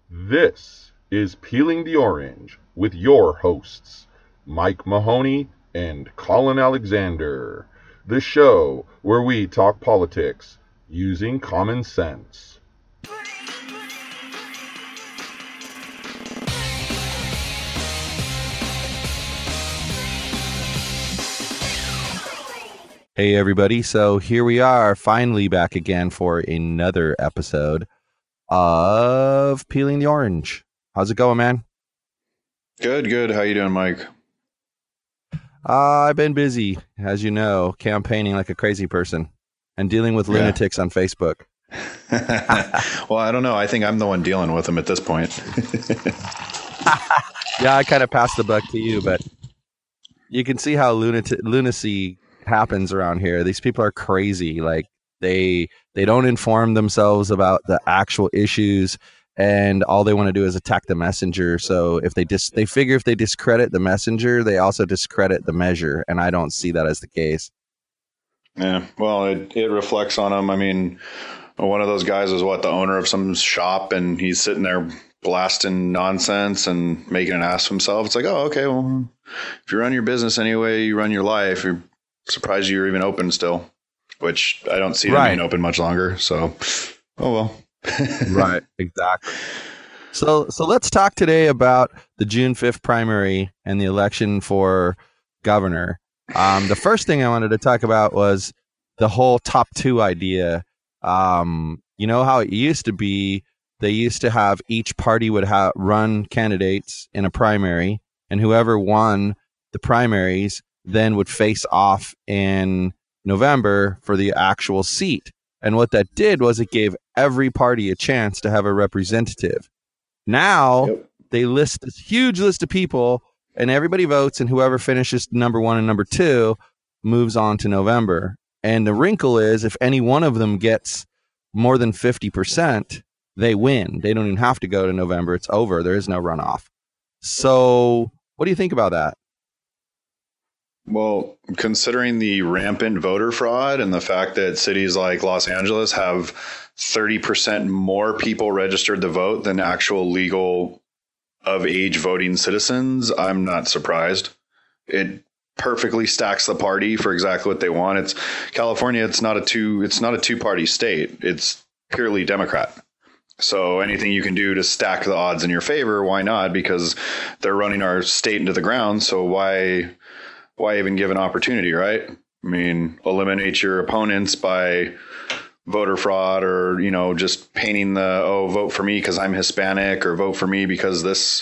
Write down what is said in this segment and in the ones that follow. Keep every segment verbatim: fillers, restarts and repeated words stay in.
This is Peeling the Orange with your hosts, Mike Mahoney and Colin Alexander, the show where we talk politics using common sense. Hey everybody, so here we are finally back again for another episode of Peeling the Orange. How's it going, man? Good, good. How you doing, Mike? Uh, I've been busy, as you know, campaigning like a crazy person and dealing with lunatics yeah. on Facebook. Well, I don't know. I think I'm the one dealing with them at this point. Yeah, I kind of passed the buck to you, but you can see how lunati- lunacy happens around here. These people are crazy. Like they they don't inform themselves about the actual issues, and all they want to do is attack the messenger. So if they dis they figure if they discredit the messenger, they also discredit the measure, and I don't see that as the case. Yeah, well, it it reflects on them. I mean, one of those guys is what, the owner of some shop, and he's sitting there blasting nonsense and making an ass of himself. It's like, oh, okay, well, if you run your business anyway, you run your life. You're surprised you're even open still, which I don't see them Right. being open much longer. So, oh well. Right, exactly. So, so let's talk today about the June fifth primary and the election for governor. Um, the first thing I wanted to talk about was the whole top two idea. Um, you know how it used to be, they used to have each party would have run candidates in a primary, and whoever won the primaries then would face off in November for the actual seat. And what that did was it gave every party a chance to have a representative. Now yep. they list this huge list of people, and everybody votes, and whoever finishes number one and number two moves on to November. And the wrinkle is, if any one of them gets more than fifty percent, they win. They don't even have to go to November. It's over. There is no runoff. So what do you think about that? Well, considering the rampant voter fraud and the fact that cities like Los Angeles have thirty percent more people registered to vote than actual legal of age voting citizens, I'm not surprised. It perfectly stacks the party for exactly what they want. It's California. It's not a two. It's not a two party state. It's purely Democrat. So anything you can do to stack the odds in your favor, why not? Because they're running our state into the ground. So why? Why even give an opportunity, right? I mean, eliminate your opponents by voter fraud, or, you know, just painting the, oh, vote for me because I'm Hispanic, or vote for me because this,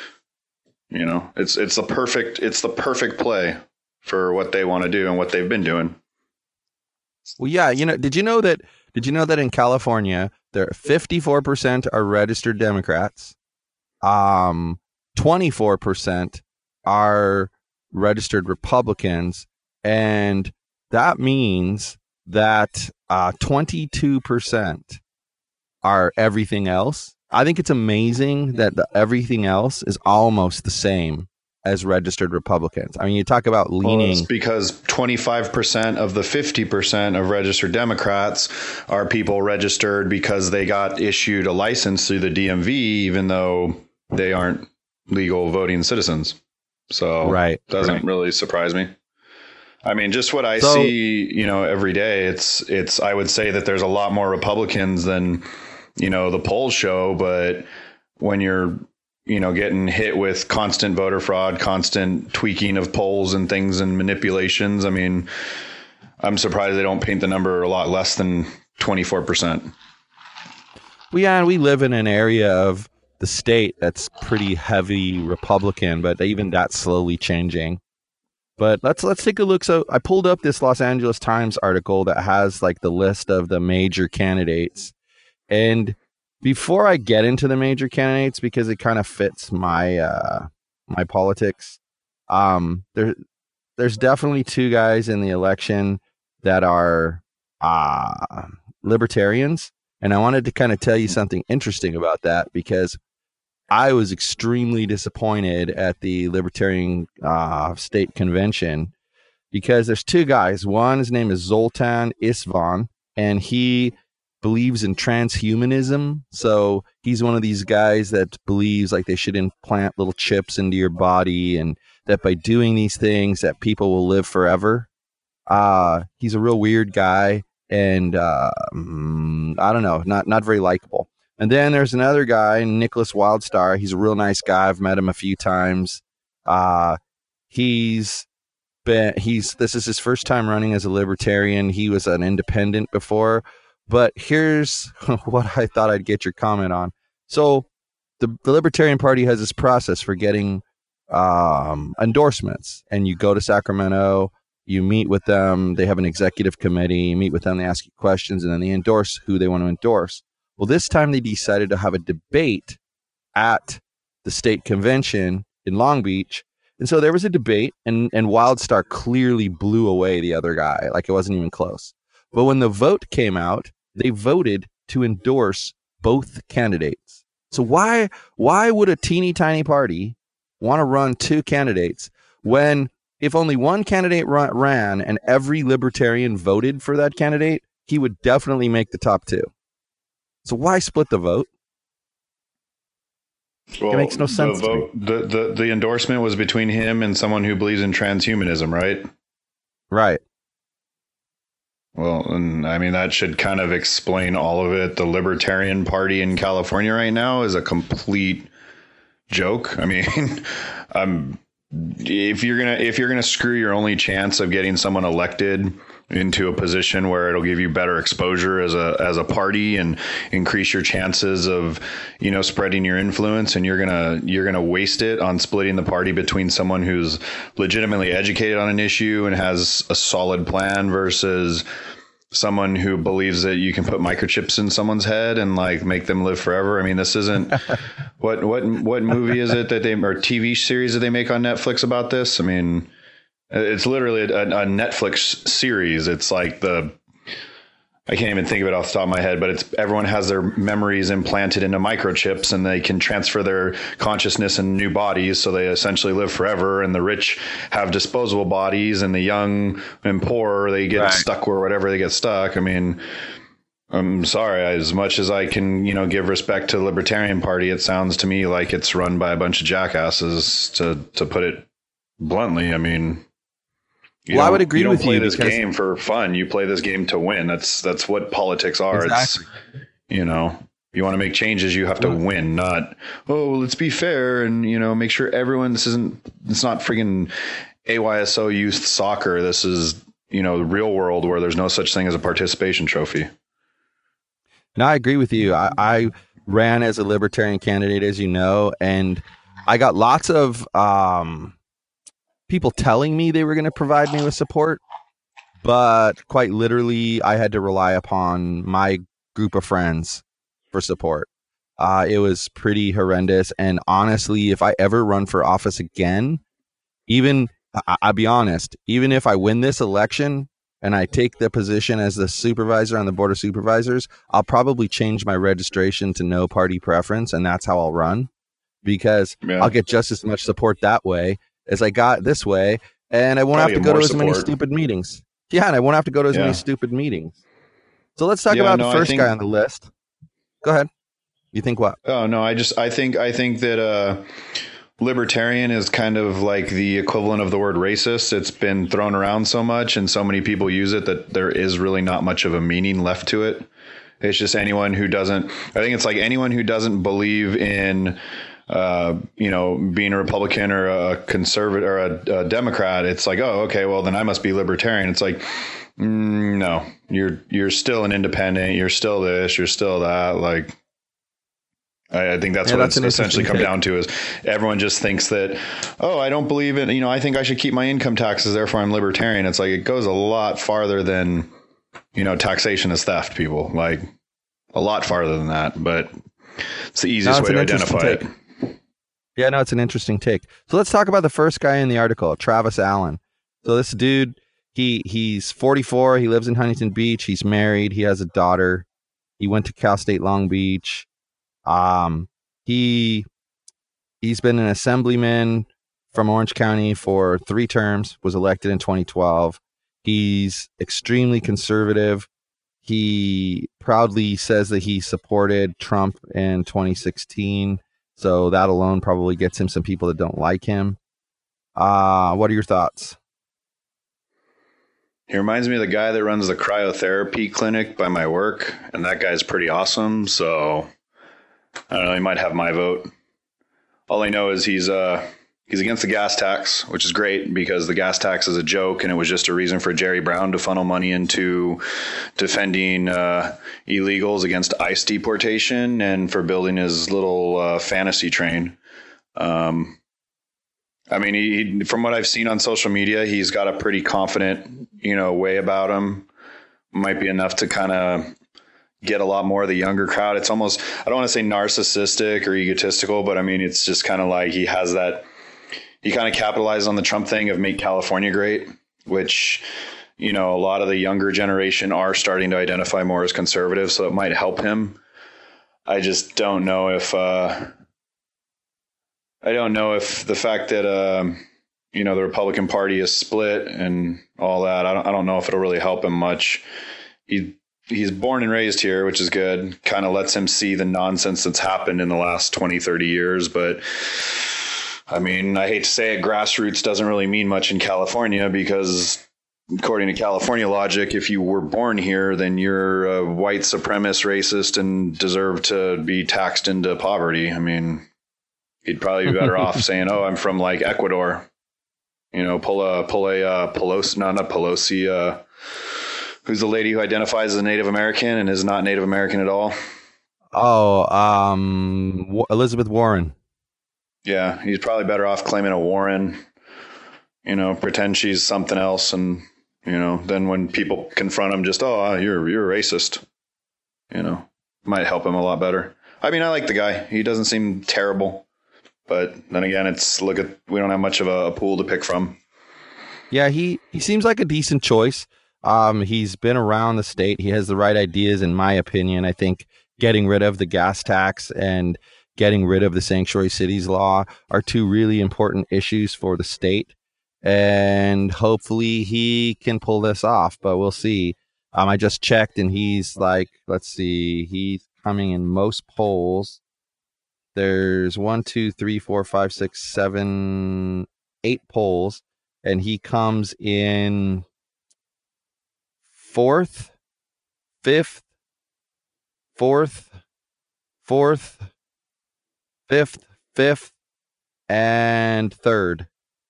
you know, it's it's the perfect it's the perfect play for what they want to do and what they've been doing. Well, yeah, you know, did you know that did you know that in California, there fifty-four percent are registered Democrats, um, twenty-four percent are registered Republicans, and that means that uh, twenty-two percent are everything else. I think it's amazing that the everything else is almost the same as registered Republicans. I mean, you talk about leaning. Well, it's because twenty-five percent of the fifty percent of registered Democrats are people registered because they got issued a license through the D M V, even though they aren't legal voting citizens. So right, doesn't right. really surprise me. I mean, just what I so, see, you know, every day, it's it's I would say that there's a lot more Republicans than, you know, the polls show. But when you're, you know, getting hit with constant voter fraud, constant tweaking of polls and things and manipulations, I mean, I'm surprised they don't paint the number a lot less than twenty-four percent. Well, yeah, and we live in an area of the state that's pretty heavy Republican, but even that's slowly changing. But let's let's take a look. So I pulled up this Los Angeles Times article that has like the list of the major candidates. And before I get into the major candidates, because it kind of fits my uh, my politics, um, there there's definitely two guys in the election that are uh, libertarians. And I wanted to kind of tell you something interesting about that, because I was extremely disappointed at the Libertarian uh, State Convention, because there's two guys. One, his name is Zoltan Isvan, and he believes in transhumanism. So he's one of these guys that believes like they should implant little chips into your body, and that by doing these things that people will live forever. Uh, he's a real weird guy, and uh, I don't know, not not very likable. And then there's another guy, Nicholas Wildstar. He's a real nice guy. I've met him a few times. Uh, he's been he's this is his first time running as a libertarian. He was an independent before. But here's what I thought I'd get your comment on. So the, the Libertarian Party has this process for getting um, endorsements, and you go to Sacramento, you meet with them, they have an executive committee, you meet with them, they ask you questions, and then they endorse who they want to endorse. Well, this time they decided to have a debate at the state convention in Long Beach. And so there was a debate, and, and Wildstar clearly blew away the other guy, like it wasn't even close. But when the vote came out, they voted to endorse both candidates. So why why would a teeny tiny party want to run two candidates when if only one candidate run, ran and every libertarian voted for that candidate, he would definitely make the top two? So why split the vote? Well, it makes no sense. The, vote, the, the, the endorsement was between him and someone who believes in transhumanism, right? Right. Well, and I mean, that should kind of explain all of it. The Libertarian Party in California right now is a complete joke. I mean, um, if you're gonna if you're gonna screw your only chance of getting someone elected into a position where it'll give you better exposure as a as a party and increase your chances of, you know, spreading your influence, and you're gonna you're gonna waste it on splitting the party between someone who's legitimately educated on an issue and has a solid plan versus someone who believes that you can put microchips in someone's head and like make them live forever. I mean, this isn't what what what movie is it that they or T V series that they make on Netflix about this? I mean, it's literally a, a Netflix series. It's like the, I can't even think of it off the top of my head, but it's everyone has their memories implanted into microchips and they can transfer their consciousness in new bodies. So they essentially live forever, and the rich have disposable bodies and the young and poor, they get right. stuck where whatever they get stuck. I mean, I'm sorry, as much as I can, you know, give respect to the Libertarian Party, it sounds to me like it's run by a bunch of jackasses, to, to put it bluntly. I mean, You well, I would agree you with you. You don't play this because... game for fun. You play this game to win. That's that's what politics are. Exactly. It's, you know, you want to make changes, you have to win, not, oh, let's be fair and, you know, make sure everyone, this isn't, it's not friggin' A Y S O youth soccer. This is, you know, the real world where there's no such thing as a participation trophy. No, I agree with you. I, I ran as a libertarian candidate, as you know, and I got lots of, um, people telling me they were going to provide me with support, but quite literally I had to rely upon my group of friends for support. Uh, it was pretty horrendous. And honestly, if I ever run for office again, even I- I'll be honest, even if I win this election and I take the position as the supervisor on the board of supervisors, I'll probably change my registration to no party preference. And that's how I'll run, because yeah. I'll get just as much support that way as I got this way, and I won't Probably have to go to as support. many stupid meetings. Yeah, and I won't have to go to as yeah. many stupid meetings. So let's talk yeah, about no, the first think, guy on the list. Go ahead. You think what? Oh no, I just I think I think that uh, libertarian is kind of like the equivalent of the word racist. It's been thrown around so much, and so many people use it that there is really not much of a meaning left to it. It's just anyone who doesn't. I think it's like anyone who doesn't believe in. Uh, you know, being a Republican or a conservative or a, a Democrat, it's like, oh, okay, well then I must be libertarian. It's like, mm, no, you're you're still an independent. You're still this. You're still that. Like, I, I think that's yeah, what that's it's essentially come take. down to is everyone just thinks that, oh, I don't believe it. You know, I think I should keep my income taxes. Therefore, I'm libertarian. It's like it goes a lot farther than, you know, taxation is theft. People like a lot farther than that, but it's the easiest no, it's way to identify it. Yeah, no, it's an interesting take. So let's talk about the first guy in the article, Travis Allen. So this dude, he he's forty-four. He lives in Huntington Beach. He's married. He has a daughter. He went to Cal State Long Beach. Um, he he's been an assemblyman from Orange County for three terms. Was elected in twenty twelve. He's extremely conservative. He proudly says that he supported Trump in twenty sixteen. So that alone probably gets him some people that don't like him. Uh, what are your thoughts? He reminds me of the guy that runs the cryotherapy clinic by my work, and that guy's pretty awesome. So I don't know, he might have my vote. All I know is he's uh he's against the gas tax, which is great because the gas tax is a joke, and it was just a reason for Jerry Brown to funnel money into defending uh, illegals against ICE deportation and for building his little uh, fantasy train. Um, I mean, he, from what I've seen on social media, he's got a pretty confident, you know, way about him. Might be enough to kind of get a lot more of the younger crowd. It's almost, I don't want to say narcissistic or egotistical, but I mean, it's just kind of like he has that, he kind of capitalized on the Trump thing of make California great, which, you know, a lot of the younger generation are starting to identify more as conservative. So it might help him. I just don't know if, uh, I don't know if the fact that, um, you know, the Republican Party is split and all that, I don't, I don't know if it'll really help him much. He, he's born and raised here, which is good. Kind of lets him see the nonsense that's happened in the last twenty, thirty years. But I mean, I hate to say it, grassroots doesn't really mean much in California because according to California logic, if you were born here, then you're a white supremacist racist and deserve to be taxed into poverty. I mean, he'd probably be better off saying, oh, I'm from like Ecuador, you know, pull a, pull a, uh, Pelosi, no, not Pelosi, uh, who's the lady who identifies as Native American and is not Native American at all. Oh, um, w- Elizabeth Warren. Yeah. He's probably better off claiming a Warren, you know, pretend she's something else. And, you know, then when people confront him, just, oh, you're, you're a racist, you know, might help him a lot better. I mean, I like the guy. He doesn't seem terrible. But then again, it's look at we don't have much of a, a pool to pick from. Yeah, he, he seems like a decent choice. Um, he's been around the state. He has the right ideas, in my opinion. I think getting rid of the gas tax and getting rid of the sanctuary cities law are two really important issues for the state. And hopefully he can pull this off, but we'll see. Um, I just checked and he's like, let's see, he's coming in most polls. There's one, two, three, four, five, six, seven, eight polls, and he comes in fourth, fifth, fourth, fourth, fifth, fifth, and third.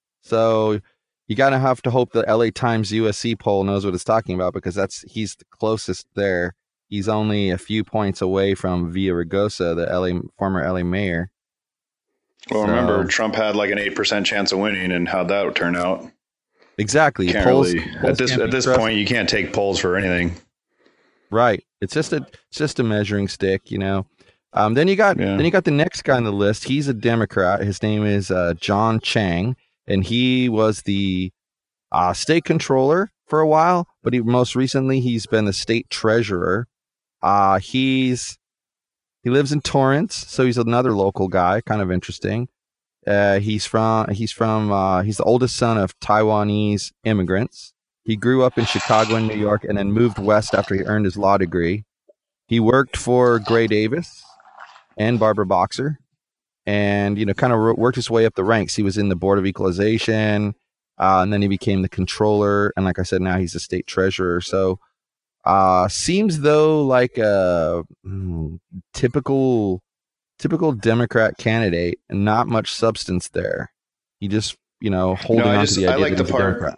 So you gotta have to hope the L A Times U S C poll knows what it's talking about because that's he's the closest there. He's only a few points away from Villaraigosa, the L A former L A mayor. Well, so, remember, Trump had like an eight percent chance of winning, and how'd that turn out? Exactly. Can't polls, really, polls at this at this trusted. point, you can't take polls for anything. Right. It's just a it's just a measuring stick, you know. Um, then you got yeah. then you got the next guy on the list. He's a Democrat. His name is uh, John Chang, and he was the uh, state controller for a while, but he most recently he's been the state treasurer. Uh, he's he lives in Torrance, so he's another local guy, kind of interesting. Uh, he's from he's from uh, he's the oldest son of Taiwanese immigrants. He grew up in Chicago and New York, and then moved west after he earned his law degree. He worked for Gray Davis and Barbara Boxer, and you know, kind of worked his way up the ranks. He was in the Board of Equalization, uh, and then he became the controller. And like I said, now he's the state treasurer. So. Uh, seems though like a mm, typical, typical Democrat candidate, and not much substance there. He just, you know, holding no, on just, to the idea I like that the he's part, a Democrat.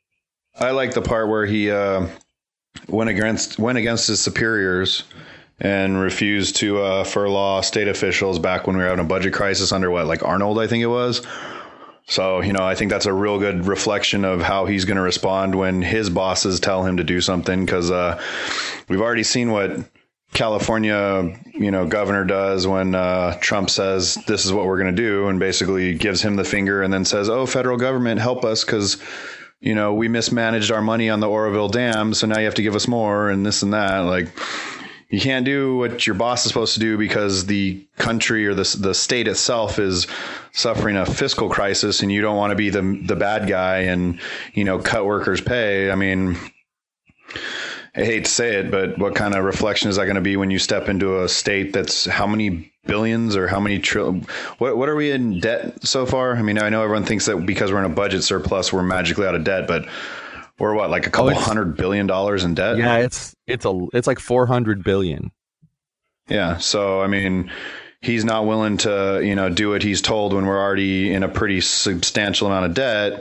I like the part where he uh, went against went against his superiors and refused to uh, furlough state officials back when we were having a budget crisis under what, like Arnold, I think it was. So, you know, I think that's a real good reflection of how he's going to respond when his bosses tell him to do something, because uh, we've already seen what California, you know, governor does when uh, Trump says this is what we're going to do, and basically gives him the finger and then says, oh, federal government, help us because, you know, we mismanaged our money on the Oroville Dam. So now you have to give us more and this and that. Like, you can't do what your boss is supposed to do because the country or the the state itself is suffering a fiscal crisis, and you don't want to be the the bad guy and, you know, cut workers' pay. I mean, I hate to say it, but what kind of reflection is that going to be when you step into a state that's how many billions or how many trillion? What what are we in debt so far? I mean, I know everyone thinks that because we're in a budget surplus, we're magically out of debt, but we're what, like a couple oh, hundred billion dollars in debt? Yeah, it's it's a it's like four hundred billion. Yeah, so I mean, he's not willing to, you know, do what he's told when we're already in a pretty substantial amount of debt.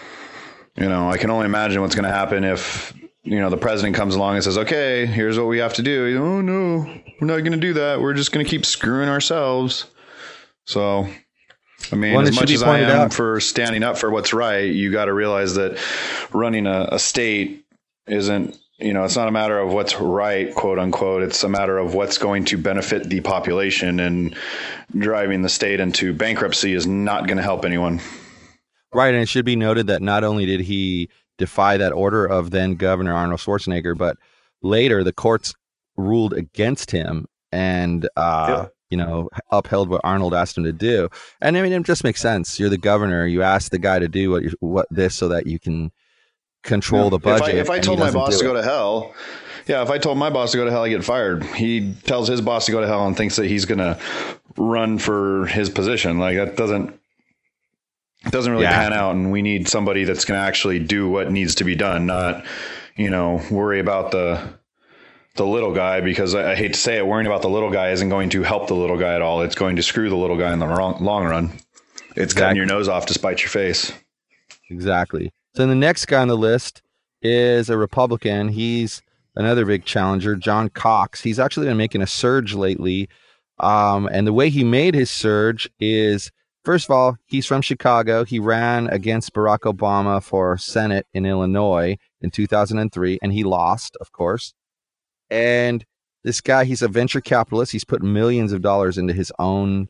You know, I can only imagine what's going to happen if, you know, the president comes along and says, okay, here's what we have to do. Oh, no, we're not going to do that. We're just going to keep screwing ourselves. So, I mean, well, as much as I am out. for standing up for what's right, you got to realize that running a, a state isn't, you know, it's not a matter of what's right, quote unquote. It's a matter of what's going to benefit the population, and driving the state into bankruptcy is not going to help anyone. Right. And it should be noted that not only did he defy that order of then Governor Arnold Schwarzenegger, but later the courts ruled against him and, uh, yep. you know, upheld what Arnold asked him to do. And I mean, it just makes sense. You're the governor. You ask the guy to do what, you, what this so that you can control yeah. the budget. If I, if I told my boss to go to hell, yeah, if I told my boss to go to hell, I get fired. He tells his boss to go to hell and thinks that he's going to run for his position. Like, that doesn't, it doesn't really yeah. pan out, and we need somebody that's going to actually do what needs to be done, not, you know, worry about the the little guy, because I, I hate to say it, worrying about the little guy isn't going to help the little guy at all. It's going to screw the little guy in the wrong, long run. It's exactly. cutting your nose off to spite your face. Exactly. So the next guy on the list is a Republican. He's another big challenger, John Cox. He's actually been making a surge lately, um, and the way he made his surge is, first of all, he's from Chicago. He ran against Barack Obama for Senate in Illinois in two thousand three, and he lost, of course. And this guy, he's a venture capitalist. He's put millions of dollars into his own,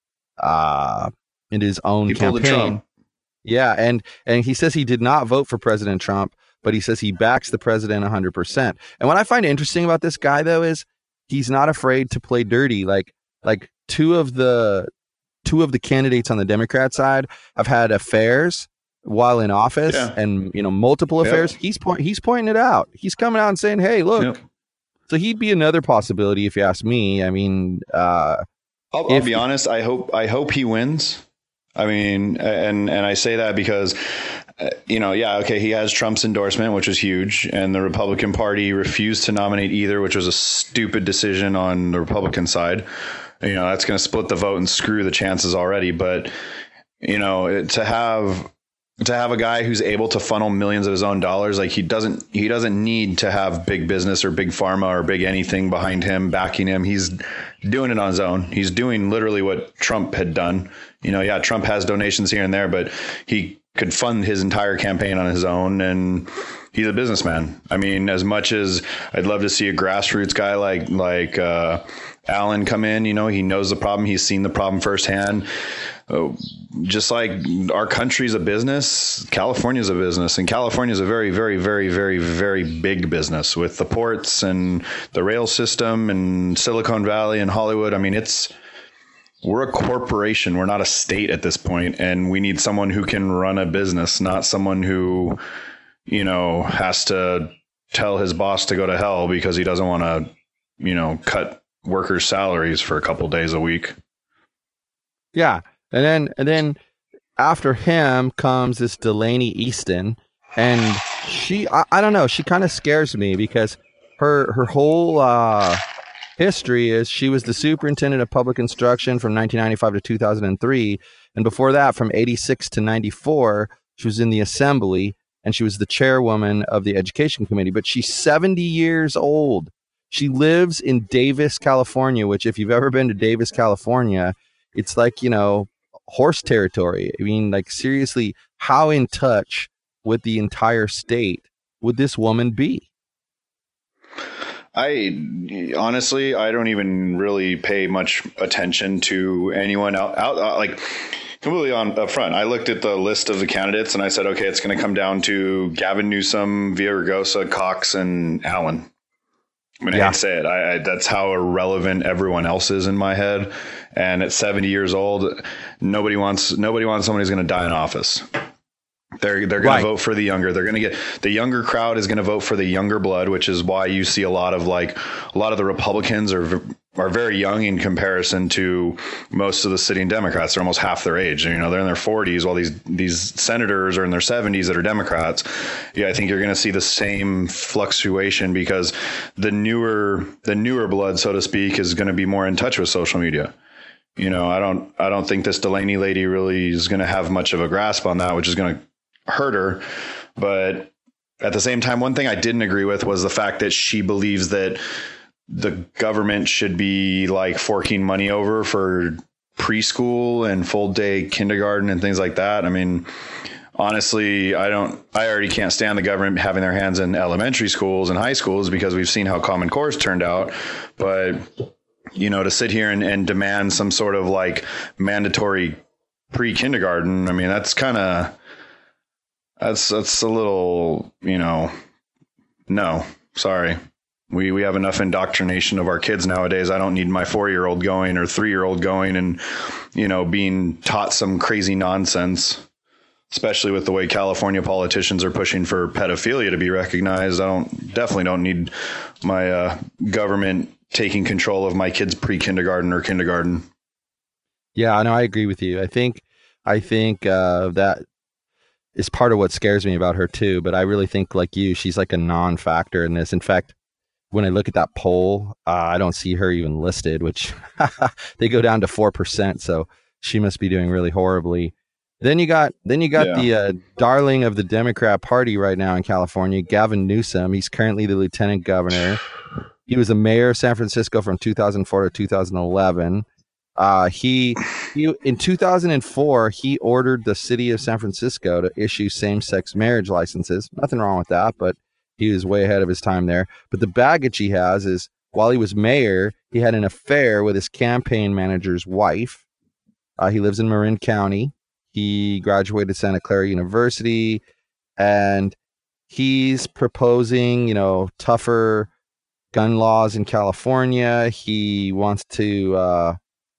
uh, into his own he campaign. Yeah, and and he says he did not vote for President Trump, but he says he backs the president one hundred percent. And what I find interesting about this guy, though, is he's not afraid to play dirty. Like like two of the two of the candidates on the Democrat side have had affairs while in office, yeah. and, you know, multiple affairs. Yep. He's point he's pointing it out. He's coming out and saying, "Hey, look." Yep. So he'd be another possibility if you ask me. I mean, uh, I'll, I'll be honest. I hope I hope he wins. I mean, and and I say that because, uh, you know, yeah, okay, he has Trump's endorsement, which was huge, and the Republican Party refused to nominate either, which was a stupid decision on the Republican side. You know, that's going to split the vote and screw the chances already. But, you know, to have to have a guy who's able to funnel millions of his own dollars, like he doesn't he doesn't need to have big business or big pharma or big anything behind him, backing him. He's doing it on his own. He's doing literally what Trump had done. You know, yeah, Trump has donations here and there, but he could fund his entire campaign on his own, and he's a businessman. I mean, as much as I'd love to see a grassroots guy like like uh, Allen come in, you know, he knows the problem. He's seen the problem firsthand. Uh, just like our country's a business, California's a business, and California's a very, very, very, very, very big business with the ports and the rail system and Silicon Valley and Hollywood. I mean, it's we're a corporation. We're not a state at this point, and we need someone who can run a business, not someone who, you know, has to tell his boss to go to hell because he doesn't want to, you know, cut workers' salaries for a couple days a week. Yeah. And then, and then after him comes this Delaney Easton, and she, I, I don't know, she kind of scares me because her, her whole, uh, history is she was the superintendent of public instruction from nineteen ninety-five to two thousand three. And before that, from eighty-six to ninety-four, she was in the assembly, and she was the chairwoman of the education committee, but she's seventy years old. She lives in Davis, California, which if you've ever been to Davis, California, it's like, you know, horse territory. I mean, like, seriously, how in touch with the entire state would this woman be? I honestly, I don't even really pay much attention to anyone out, out, out like completely on up front. I looked at the list of the candidates and I said, okay, it's going to come down to Gavin Newsom, Villaraigosa, Cox, and Allen. I mean, yeah. I hate to say it. I, I, that's how irrelevant everyone else is in my head. And at seventy years old, nobody wants nobody wants someone who's going to die in office. They're they're going Right. to vote for the younger. They're going to get the younger crowd is going to vote for the younger blood, which is why you see a lot of like a lot of the Republicans are are very young in comparison to most of the sitting Democrats. They're almost half their age. You know, they're in their forties, while these these senators are in their seventies that are Democrats. Yeah, I think you're going to see the same fluctuation because the newer the newer blood, so to speak, is going to be more in touch with social media. You know, I don't I don't think this Delaney lady really is going to have much of a grasp on that, which is going to hurt her. But at the same time, one thing I didn't agree with was the fact that she believes that the government should be like forking money over for preschool and full day kindergarten and things like that. I mean, honestly, I don't, I already can't stand the government having their hands in elementary schools and high schools because we've seen how Common Core's turned out. But, you know, to sit here and, and demand some sort of like mandatory pre-kindergarten, I mean, that's kind of, That's that's a little, you know, no, sorry. We we have enough indoctrination of our kids nowadays. I don't need my four-year-old going or three-year-old going and, you know, being taught some crazy nonsense, especially with the way California politicians are pushing for pedophilia to be recognized. I don't definitely don't need my uh, government taking control of my kids' pre-kindergarten or kindergarten. Yeah, no, I agree with you. I think I think uh, that is part of what scares me about her too. But I really think, like you, she's like a non-factor in this. In fact, when I look at that poll, uh, I don't see her even listed, which they go down to four percent. So she must be doing really horribly. Then you got then you got Yeah. the uh, darling of the Democrat Party right now in California, Gavin Newsom. He's currently the lieutenant governor. He was the mayor of San Francisco from two thousand four to two thousand eleven. Uh, he, he in two thousand four, he ordered the city of San Francisco to issue same-sex marriage licenses. Nothing wrong with that, but he was way ahead of his time there. But the baggage he has is, while he was mayor, he had an affair with his campaign manager's wife. Uh, he lives in Marin County. He graduated Santa Clara University, and he's proposing, you know, tougher gun laws in California. He wants to, uh,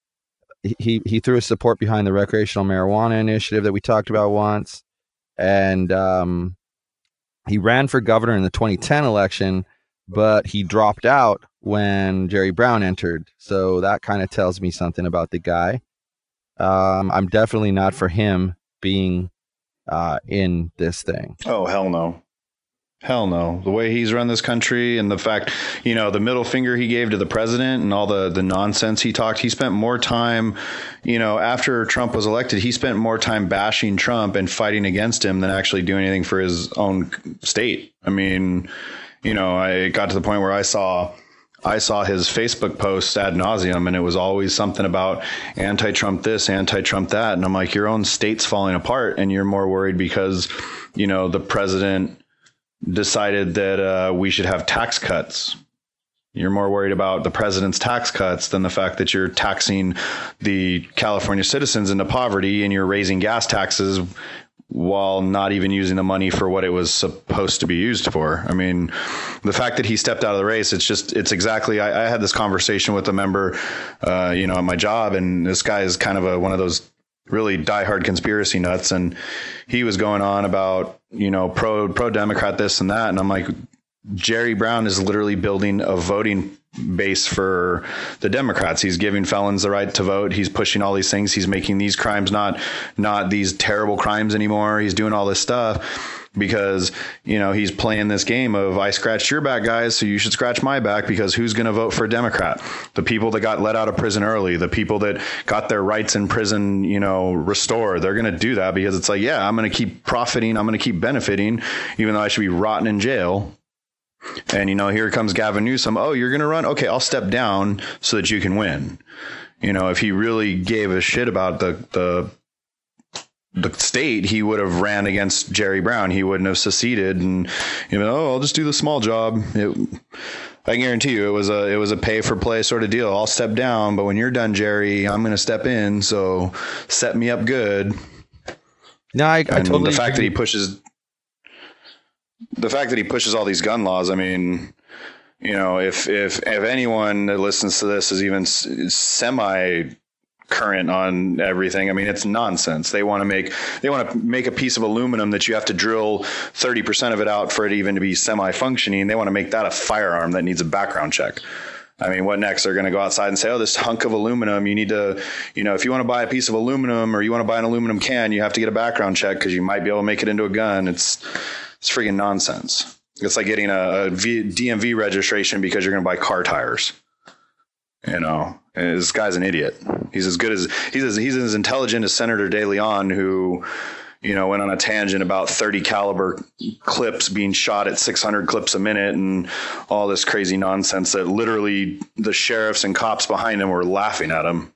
he, he threw his support behind the recreational marijuana initiative that we talked about once. And um, he ran for governor in the twenty ten election, but he dropped out when Jerry Brown entered. So that kind of tells me something about the guy. Um, I'm definitely not for him being uh, in this thing. Oh, hell no. Hell no. The way he's run this country and the fact, you know, the middle finger he gave to the president and all the, the nonsense he talked, he spent more time, you know, after Trump was elected, he spent more time bashing Trump and fighting against him than actually doing anything for his own state. I mean, you know, I got to the point where I saw I saw his Facebook posts ad nauseum, and it was always something about anti-Trump this, anti-Trump that. And I'm like, your own state's falling apart, and you're more worried because, you know, the president decided that uh, we should have tax cuts. You're more worried about the president's tax cuts than the fact that you're taxing the California citizens into poverty and you're raising gas taxes while not even using the money for what it was supposed to be used for. I mean, the fact that he stepped out of the race, it's just, it's exactly, I, I had this conversation with a member, uh, you know, at my job, and this guy is kind of a, one of those really diehard conspiracy nuts. And he was going on about, you know, pro, pro Democrat, this and that. And I'm like, Jerry Brown is literally building a voting base for the Democrats. He's giving felons the right to vote. He's pushing all these things. He's making these crimes not not these terrible crimes anymore. He's doing all this stuff because, you know, he's playing this game of I scratched your back, guys, so you should scratch my back, because who's going to vote for a Democrat? The people that got let out of prison early, the people that got their rights in prison, you know, restored. They're going to do that because it's like, yeah, I'm going to keep profiting. I'm going to keep benefiting, even though I should be rotting in jail. And, you know, here comes Gavin Newsom. Oh, you're going to run? Okay, I'll step down so that you can win. You know, if he really gave a shit about the the the state, he would have ran against Jerry Brown. He wouldn't have seceded and, you know, oh, I'll just do the small job. It, I guarantee you it was a it was a pay for play sort of deal. I'll step down, but when you're done, Jerry, I'm going to step in. So set me up good. No, I, I and totally the fact agree. that he pushes. The fact that he pushes all these gun laws, I mean, you know, if if if anyone that listens to this is even semi current on everything. I mean, it's nonsense. They want to make they want to make a piece of aluminum that you have to drill thirty percent of it out for it even to be semi-functioning. They want to make that a firearm that needs a background check. I mean, what next? They're going to go outside and say, oh, this hunk of aluminum, you need to, you know, if you want to buy a piece of aluminum or you want to buy an aluminum can, you have to get a background check because you might be able to make it into a gun. It's it's freaking nonsense. It's like getting a, a v, D M V registration because you're going to buy car tires. You know, and this guy's an idiot. He's as good as he's as he's as intelligent as Senator De Leon, who, you know, went on a tangent about thirty caliber clips being shot at six hundred clips a minute and all this crazy nonsense that literally the sheriffs and cops behind him were laughing at him.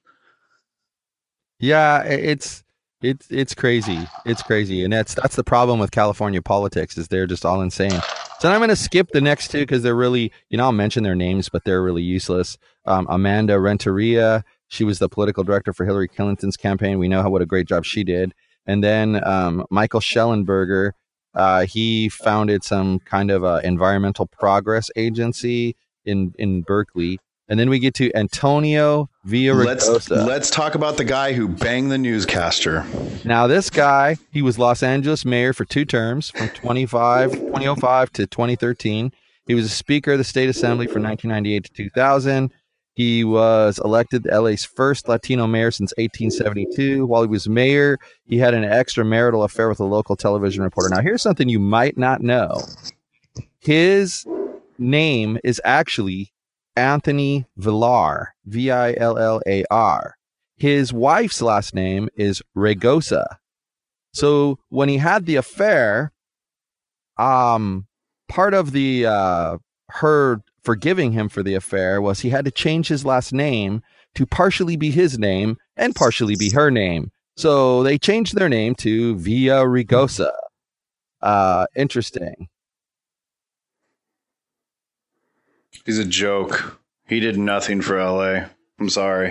Yeah, it's it's it's crazy. It's crazy. And that's that's the problem with California politics, is they're just all insane. So I'm going to skip the next two because they're really, you know, I'll mention their names, but they're really useless. Um, Amanda Renteria, she was the political director for Hillary Clinton's campaign. We know how what a great job she did. And then um, Michael Schellenberger, uh, he founded some kind of a environmental progress agency in, in Berkeley. And then we get to Antonio Villaraigosa. Let's, let's talk about the guy who banged the newscaster. Now, this guy, he was Los Angeles mayor for two terms from twenty-five, twenty oh five to twenty thirteen. He was a speaker of the state assembly from nineteen ninety-eight to two thousand. He was elected L A's first Latino mayor since eighteen seventy-two. While he was mayor, he had an extramarital affair with a local television reporter. Now, here's something you might not know. His name is actually Anthony Villar, V I L L A R. His wife's last name is Raigosa. So when he had the affair, um, part of the uh, her forgiving him for the affair was he had to change his last name to partially be his name and partially be her name. So they changed their name to Villaraigosa. Uh, interesting. He's a joke. He did nothing for L A. I'm sorry.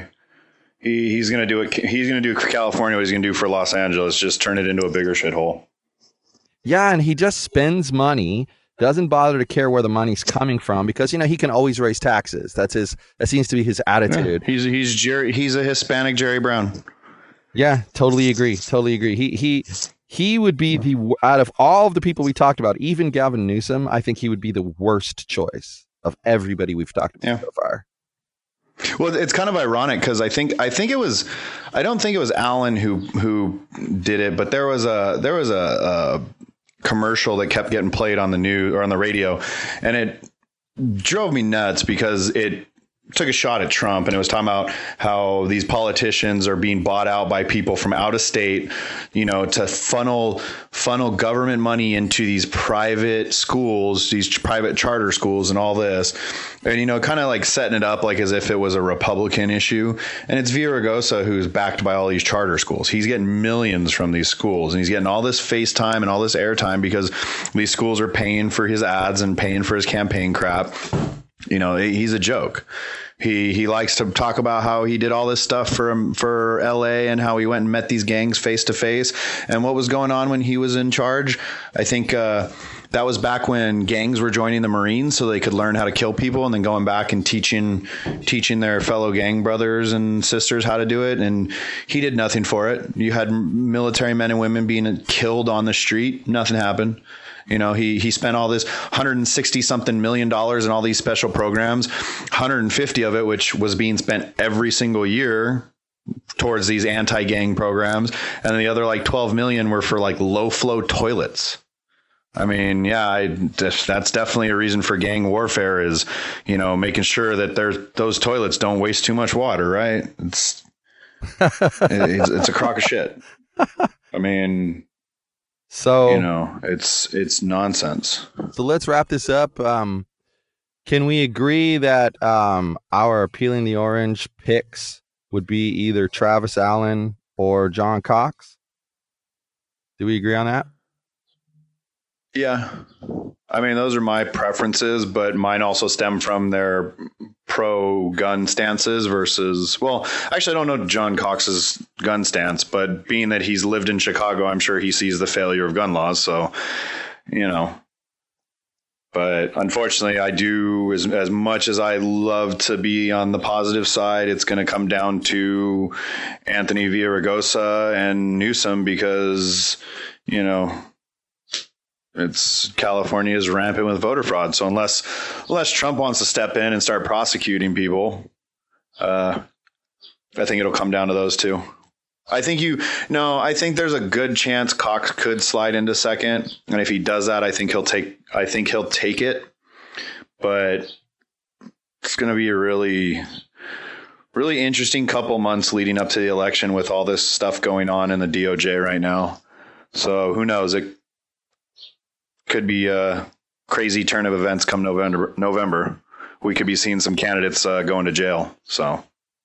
He he's gonna do it. He's gonna do California what he's gonna do for Los Angeles. Just turn it into a bigger shithole. Yeah, and he just spends money. Doesn't bother to care where the money's coming from because, you know, he can always raise taxes. That's his. That seems to be his attitude. Yeah, he's he's Jerry. He's a Hispanic Jerry Brown. Yeah, totally agree. Totally agree. He he he would be the out of all of the people we talked about, even Gavin Newsom. I think he would be the worst choice of everybody we've talked about yeah. so far. Well, it's kind of ironic because I think I think it was I don't think it was Alan who who did it, but there was a there was a, a commercial that kept getting played on the news or on the radio, and it drove me nuts because it took a shot at Trump, and it was talking about how these politicians are being bought out by people from out of state, you know, to funnel funnel government money into these private schools, these private charter schools and all this. And, you know, kind of like setting it up like as if it was a Republican issue. And it's Villaraigosa who's backed by all these charter schools. He's getting millions from these schools, and he's getting all this FaceTime and all this airtime because these schools are paying for his ads and paying for his campaign crap. You know, he's a joke. He he likes to talk about how he did all this stuff for for L A and how he went and met these gangs face to face and what was going on when he was in charge. I think uh, that was back when gangs were joining the Marines so they could learn how to kill people and then going back and teaching teaching their fellow gang brothers and sisters how to do it. And he did nothing for it. You had military men and women being killed on the street. Nothing happened. You know, he he spent all this one hundred sixty something million dollars in all these special programs, one hundred fifty of it, which was being spent every single year towards these anti-gang programs. And the other like twelve million were for like low flow toilets. I mean, yeah, I, that's definitely a reason for gang warfare is, you know, making sure that there's those toilets don't waste too much water. Right. It's it's, it's a crock of shit. I mean. So, you know, it's it's nonsense. So let's wrap this up. Um, can we agree that um, our Peeling the Orange picks would be either Travis Allen or John Cox? Do we agree on that? Yeah. I mean, those are my preferences, but mine also stem from their pro-gun stances versus, well, actually, I don't know John Cox's gun stance, but being that he's lived in Chicago, I'm sure he sees the failure of gun laws. So, you know, But unfortunately, I do, as, as much as I love to be on the positive side, it's going to come down to Anthony Villaraigosa and Newsom because, you know, it's California is rampant with voter fraud. So unless unless Trump wants to step in and start prosecuting people, uh, I think it'll come down to those two. I think you no, I think there's a good chance Cox could slide into second. And if he does that, I think he'll take I think he'll take it. But it's going to be a really, really interesting couple months leading up to the election with all this stuff going on in the D O J right now. So who knows? It could be a crazy turn of events come November. November. We could be seeing some candidates uh, going to jail. So.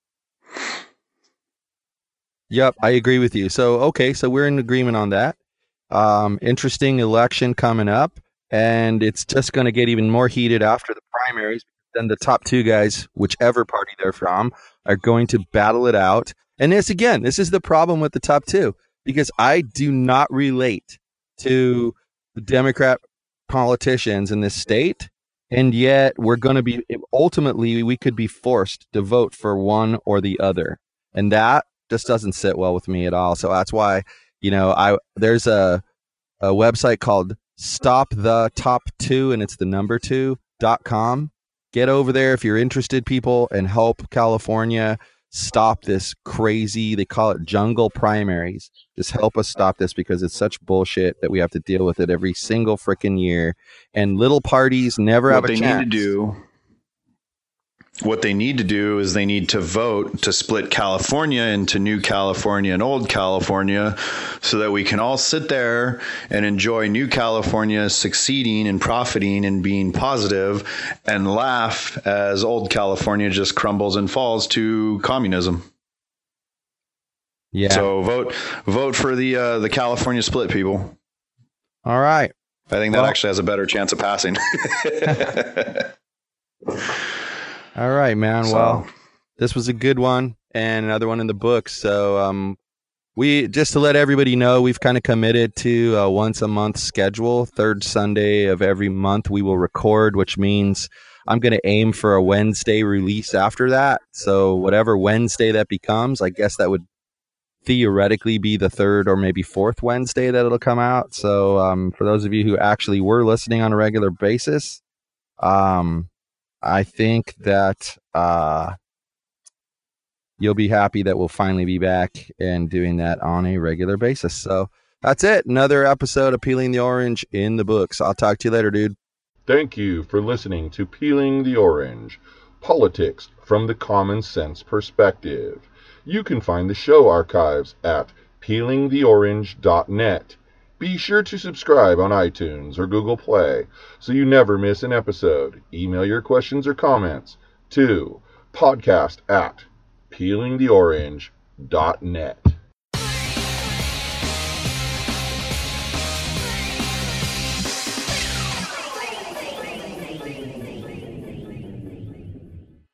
Yep, I agree with you. So, okay, so we're in agreement on that. Um, interesting election coming up, and it's just going to get even more heated after the primaries. Then the top two guys, whichever party they're from, are going to battle it out. And this, again, this is the problem with the top two, because I do not relate to the Democrat politicians in this state, and yet we're going to be, ultimately, we could be forced to vote for one or the other. And that just doesn't sit well with me at all. So that's why, you know, I there's a a website called Stop the Top Two, and it's the number two dot com. Get over there if you're interested, people, and help California stop this crazy, they call it jungle primaries. Just help us stop this, because it's such bullshit that we have to deal with it every single freaking year. And little parties never what have a they chance. Need to do, what they need to do is they need to vote to split California into New California and Old California, so that we can all sit there and enjoy New California succeeding and profiting and being positive, and laugh as Old California just crumbles and falls to communism. Yeah. So vote vote for the uh, the California split, people. All right. I think that well, actually has a better chance of passing. All right, man. So. Well, this was a good one, and another one in the books. So, um, we just to let everybody know, we've kind of committed to a once a month schedule. Third Sunday of every month we will record, which means I'm going to aim for a Wednesday release after that. So whatever Wednesday that becomes, I guess that would theoretically be the third or maybe fourth Wednesday that it'll come out. So um, for those of you who actually were listening on a regular basis, um, I think that uh, you'll be happy that we'll finally be back and doing that on a regular basis. So that's it. Another episode of Peeling the Orange in the books. I'll talk to you later, dude. Thank you for listening to Peeling the Orange, politics from the common sense perspective. You can find the show archives at peeling the orange dot net. Be sure to subscribe on iTunes or Google Play so you never miss an episode. Email your questions or comments to podcast at peeling the orange dot net.